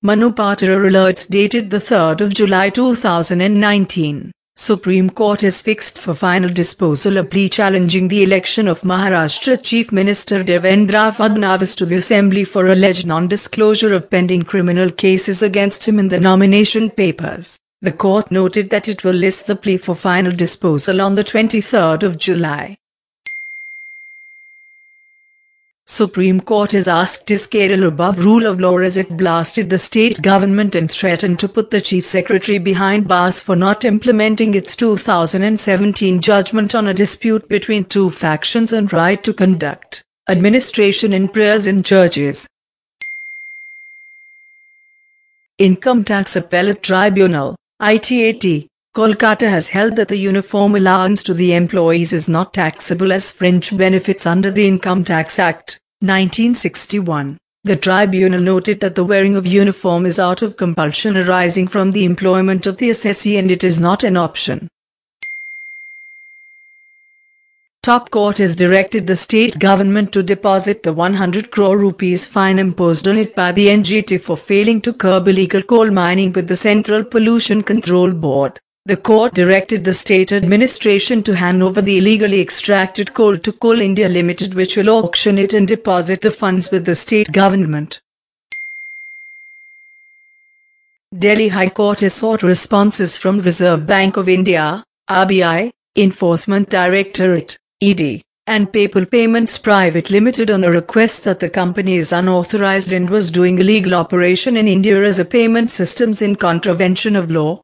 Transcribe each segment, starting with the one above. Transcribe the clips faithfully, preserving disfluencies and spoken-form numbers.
Manu Patra alerts dated the third of July two thousand nineteen. Supreme Court has fixed for final disposal a plea challenging the election of Maharashtra Chief Minister Devendra Fadnavis to the Assembly for alleged non-disclosure of pending criminal cases against him in the nomination papers. The court noted that it will list the plea for final disposal on the twenty-third of July. Supreme Court has asked is Kerala above rule of law as it blasted the state government and threatened to put the Chief Secretary behind bars for not implementing its two thousand seventeen judgment on a dispute between two factions on right to conduct administration in prayers in churches. Income Tax Appellate Tribunal, I T A T, Kolkata has held that the uniform allowance to the employees is not taxable as fringe benefits under the Income Tax Act, nineteen sixty-one. The tribunal noted that the wearing of uniform is out of compulsion arising from the employment of the assessee and it is not an option. Top Court has directed the state government to deposit the one hundred crore rupees fine imposed on it by the N G T for failing to curb illegal coal mining with the Central Pollution Control Board. The court directed the state administration to hand over the illegally extracted coal to Coal India Limited, which will auction it and deposit the funds with the state government. Delhi High Court has sought responses from Reserve Bank of India, R B I, Enforcement Directorate, E D, and PayPal Payments Private Limited on a request that the company is unauthorized and was doing illegal operation in India as a payment systems in contravention of law.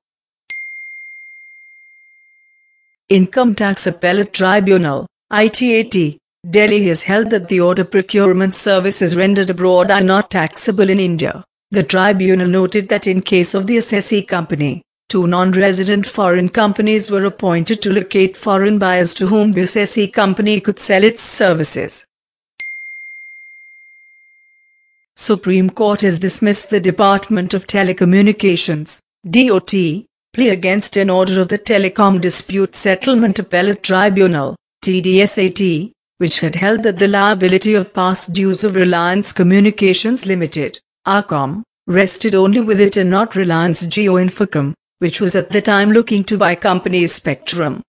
Income Tax Appellate Tribunal, I T A T, Delhi has held that the order procurement services rendered abroad are not taxable in India. The tribunal noted that in case of the assessee company, two non-resident foreign companies were appointed to locate foreign buyers to whom the assessee company could sell its services. Supreme Court has dismissed the Department of Telecommunications, D O T, plea against an order of the Telecom Dispute Settlement Appellate Tribunal, T D S A T, which had held that the liability of past dues of Reliance Communications Limited, R COM, rested only with it and not Reliance Jio Infocomm, which was at the time looking to buy company's spectrum.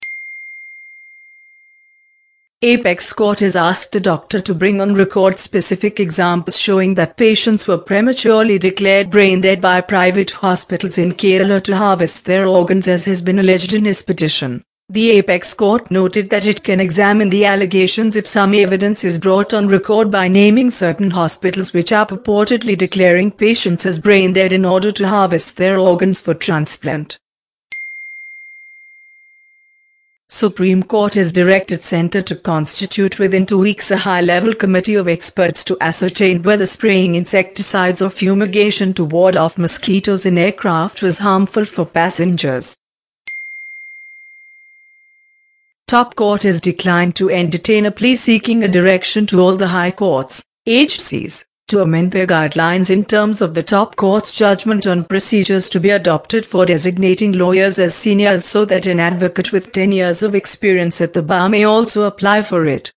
Apex Court has asked a doctor to bring on record specific examples showing that patients were prematurely declared brain dead by private hospitals in Kerala to harvest their organs, as has been alleged in his petition. The Apex Court noted that it can examine the allegations if some evidence is brought on record by naming certain hospitals which are purportedly declaring patients as brain dead in order to harvest their organs for transplant. Supreme Court has directed Centre to constitute within two weeks a high-level committee of experts to ascertain whether spraying insecticides or fumigation to ward off mosquitoes in aircraft was harmful for passengers. Top Court has declined to entertain a plea seeking a direction to all the High Courts, H Cs, to amend their guidelines in terms of the Top Court's judgment on procedures to be adopted for designating lawyers as seniors so that an advocate with ten years of experience at the bar may also apply for it.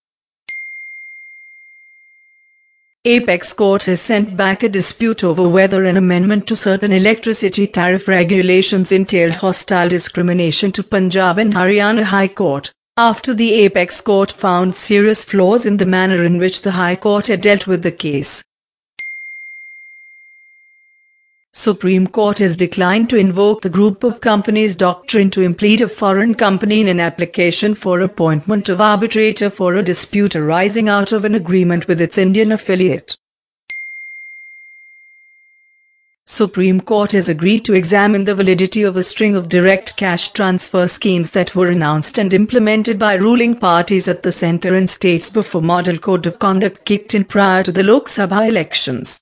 Apex Court has sent back a dispute over whether an amendment to certain electricity tariff regulations entailed hostile discrimination to Punjab and Haryana High Court, after the Apex Court found serious flaws in the manner in which the High Court had dealt with the case. Supreme Court has declined to invoke the group of companies doctrine to implead a foreign company in an application for appointment of arbitrator for a dispute arising out of an agreement with its Indian affiliate. Supreme Court has agreed to examine the validity of a string of direct cash transfer schemes that were announced and implemented by ruling parties at the centre and states before Model Code of Conduct kicked in prior to the Lok Sabha elections.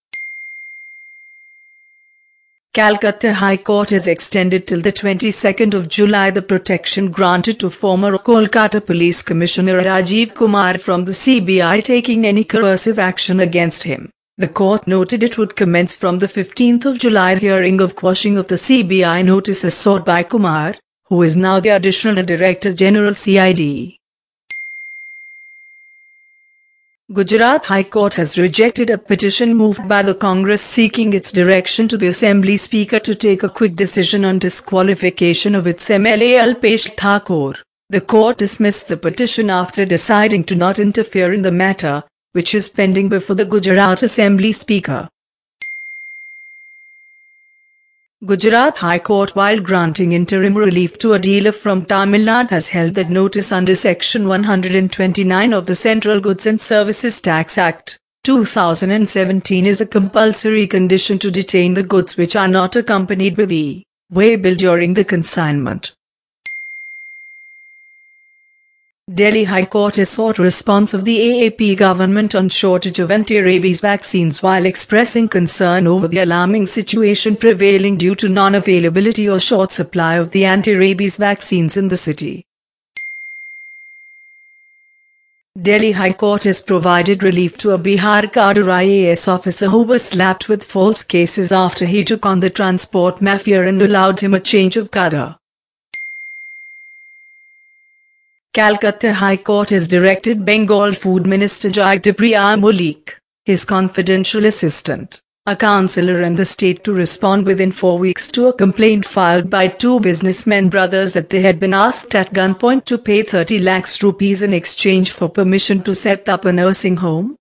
Calcutta High Court has extended till the twenty-second of July the protection granted to former Kolkata Police Commissioner Rajiv Kumar from the C B I taking any coercive action against him. The court noted it would commence from the fifteenth of July hearing of quashing of the C B I notices sought by Kumar, who is now the Additional Director General C I D. Gujarat High Court has rejected a petition moved by the Congress seeking its direction to the Assembly Speaker to take a quick decision on disqualification of its M L A Alpesh Thakur. The court dismissed the petition after deciding to not interfere in the matter, which is pending before the Gujarat Assembly Speaker. Gujarat High Court, while granting interim relief to a dealer from Tamil Nadu, has held that notice under Section one hundred twenty-nine of the Central Goods and Services Tax Act, two thousand seventeen is a compulsory condition to detain the goods which are not accompanied with the way bill during the consignment. Delhi High Court has sought response of the A A P government on shortage of anti-rabies vaccines while expressing concern over the alarming situation prevailing due to non-availability or short supply of the anti-rabies vaccines in the city. Delhi High Court has provided relief to a Bihar cadre I A S officer who was slapped with false cases after he took on the transport mafia and allowed him a change of cadre. Calcutta High Court has directed Bengal Food Minister Jagdipriya Malik, his confidential assistant, a councillor and the state to respond within four weeks to a complaint filed by two businessmen brothers that they had been asked at gunpoint to pay thirty lakhs rupees in exchange for permission to set up a nursing home.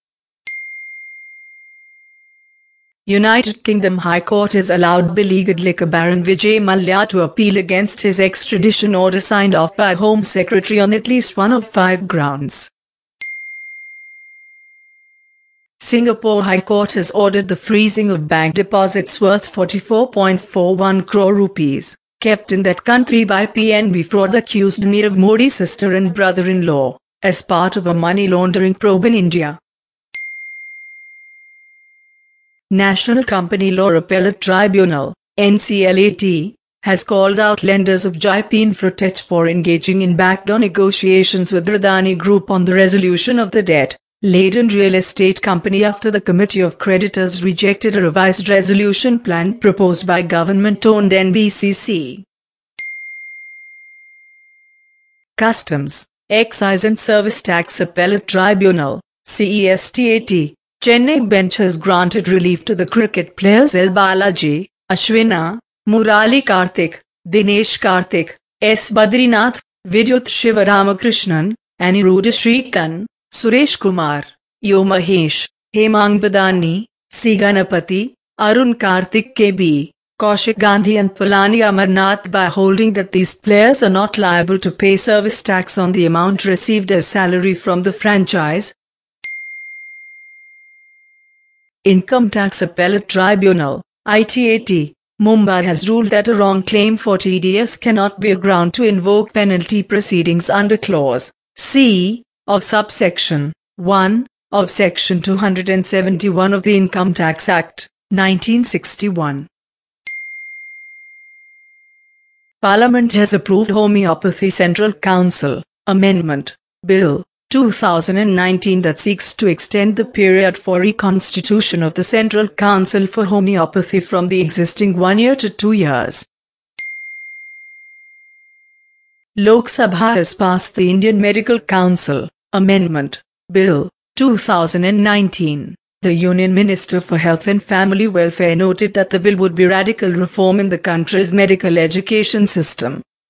United Kingdom High Court has allowed beleaguered liquor baron Vijay Mallya to appeal against his extradition order signed off by Home Secretary on at least one of five grounds. Singapore High Court has ordered the freezing of bank deposits worth forty-four point four one crore rupees, kept in that country by P N B fraud accused Nirav Modi's sister and brother-in-law, as part of a money laundering probe in India. National Company Law Appellate Tribunal, N C L A T, has called out lenders of J P Infratech for engaging in backdoor negotiations with Adani Group on the resolution of the debt-laden real estate company after the Committee of Creditors rejected a revised resolution plan proposed by government-owned N B C C. Customs, Excise and Service Tax Appellate Tribunal, C E S T A T, Chennai bench has granted relief to the cricket players L. Balaji, Ashwina, Murali Karthik, Dinesh Karthik, S. Badrinath, Vidyut Shivaramakrishnan, Aniruddha Srikan, Suresh Kumar, Yo Mahesh, Hemang Badani, C. Ganapati, Arun Karthik K B, Kaushik Gandhi and Palani Amarnath by holding that these players are not liable to pay service tax on the amount received as salary from the franchise. Income Tax Appellate Tribunal, I T A T, Mumbai has ruled that a wrong claim for T D S cannot be a ground to invoke penalty proceedings under Clause C of subsection one of Section two hundred seventy-one of the Income Tax Act, nineteen sixty-one. Parliament has approved Homeopathy Central Council Amendment Bill two thousand nineteen that seeks to extend the period for reconstitution of the Central Council for Homeopathy from the existing one year to two years. Lok Sabha has passed the Indian Medical Council Amendment Bill two thousand nineteen. The Union Minister for Health and Family Welfare noted that the bill would be radical reform in the country's medical education system.